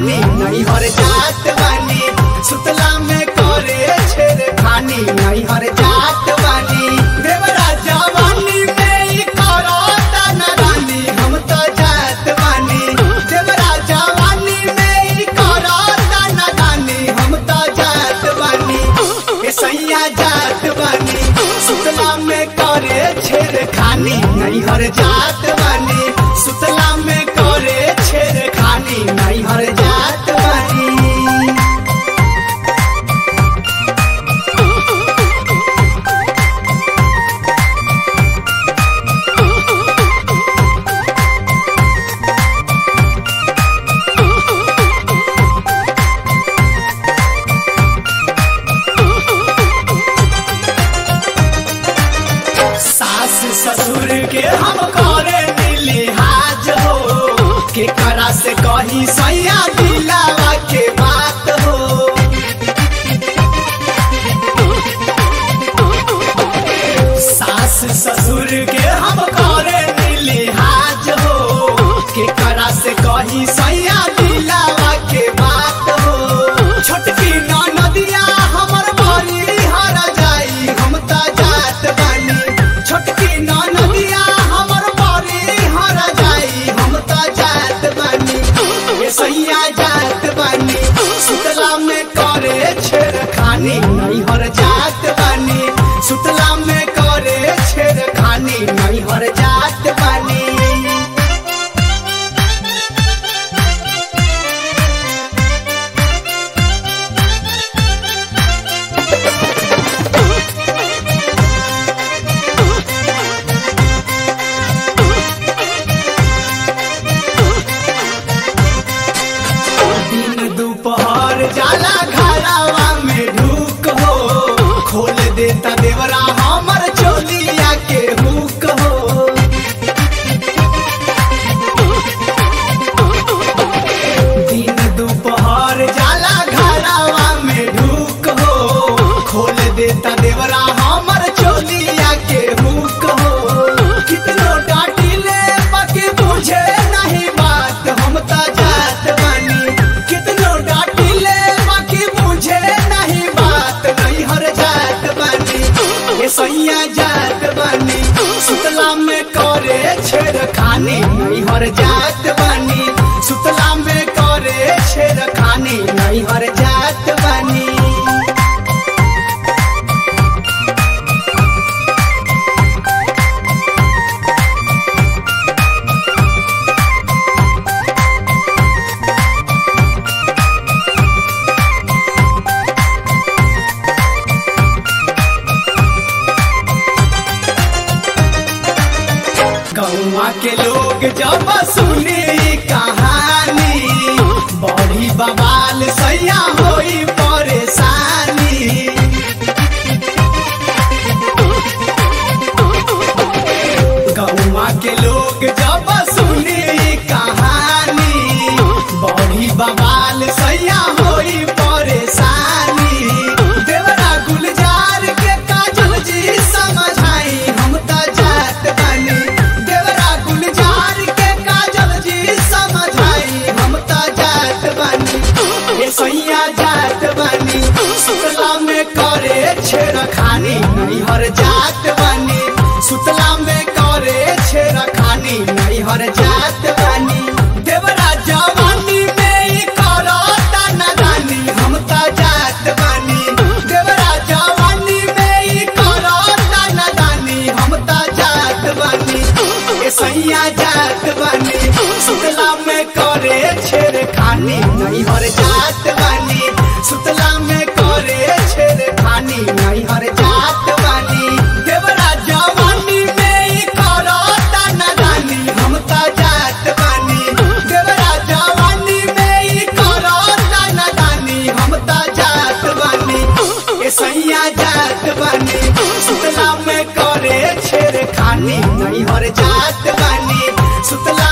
खानी नहीं हर जात बानी सुतला में करे छेड़ खानी नहीं हर जात बानी देवरा जवानी में ई करता नादानी हम तो जात बानी देवरा जवानी में ई करता नादानी हम तो जात बानी ए सैया जात बानी सुतला में करे छेड़ खानी नहीं हर जात बानी सुतला में करे छेड़ खानी नहीं हर जात बानी सास ससुर के हम करे लिहाज हो के करा से कही सैया दिलावा के बात हो सास ससुर के हम करे लिहाज हो के करा से कही सैया दिलावा के बात हो छोटकी नदिया हमर बड़ी हर जाई हम तो जात बानी छोटकी नदिया हमर बड़ी हर जाई हम तो जात बानी ये सैया जात बानी सुतला में करे छेड़ खानी नहीं हर जात बानी सुतला में करे छेड़ खानी नहीं हर जात बानी दिन दोपहर जाला घरावा में ढूक हो खोल देता देवरा हमर चोलिया के हुक हो दिन दोपहर जाला घरावा में ढूक हो खोल देता देवरा हमर चोलिया के हुक हो कितनो डांटिले बाकी बुझे नहीं बात हम तो जात बानी कितनो डांटिले बाकी बुझे नहीं बात नहीं हर जात बानी ये सैया जात बानी सुतला में करे छेड़ खानी नहीं हर जात बानी सुतला में करे छेड़ खानी नहीं हर जात बानी गौवा के लोग जब सुनी कहानी बड़ी बवाल सैया होई परेशानी गौवा के लोग जब सुनी कहानी बड़ी बवाल सैया होई परेशानी देवरा गुलजार के काजल जी समझाई हम तो जात बानी देवरा गुलजार के काजल जी समझाई हम तो जात बानी ये सैया जात बानी सुतला में करे छेड़ खानी नहीं हर जात बानी सुतला में करे छेड़ खानी नहीं हर जात बानी देवरा जवानी में ई करता नादानी हम तो जात बानी देवरा जवानी में ई करता नादानी हम तो जात बानी ये सैया जात बानी सुतला में करे छेड़ खानी नहीं हर जात बानी सुतला में करे छेड़ खानी नहीं हर जात बानी देवरा जवानी में ई करता नादानी हम तो जात बानी देवरा जवानी में ई करता नादानी हम तो जात बानी ये सैया जात बानी सुतला में करे छेड़ खानी नहीं हर जात बानी सुतला